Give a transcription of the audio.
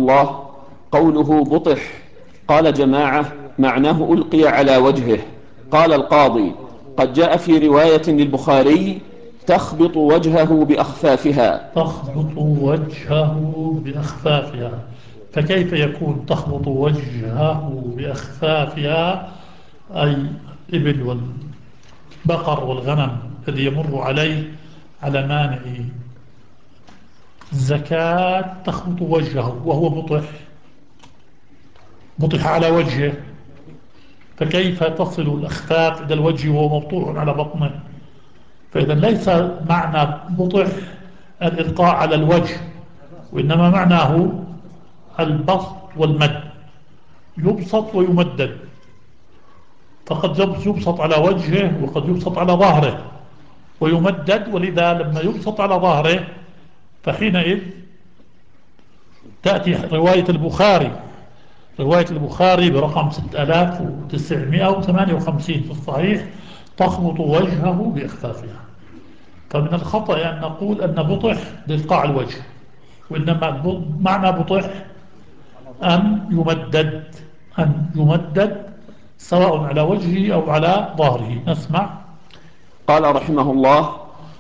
الله: قوله بطح. قال جماعة: معناه ألقي على وجهه. قال القاضي: قد جاء في رواية للبخاري: تخبط وجهه بأخفافها. تخبط وجهه بأخفافها. فكيف يكون تخبط وجهه بأخفافها؟ أي الإبل والبقر والغنم الذي يمر عليه على مانع الزكاة تخبط وجهه وهو بطح، بطح على وجهه، فكيف تصل الأخفاف إلى الوجه وهو مبطوح على بطنه؟ فإذا ليس معنى بطح الإلقاء على الوجه، وإنما معناه البسط والمد، يبسط ويمدد. فقد يبسط على وجهه وقد يبسط على ظهره ويمدد، ولذا لما يبسط على ظهره فحينئذ تأتي رواية البخاري برقم 6958 في الصحيح: تخبط وجهه بإخفافها. فمن الخطأ أن نقول أن بطح لإلقاء الوجه، وإنما معنى بطح أن يمدد سواء على وجهه أو على ظهره. نسمع. قال رحمه الله: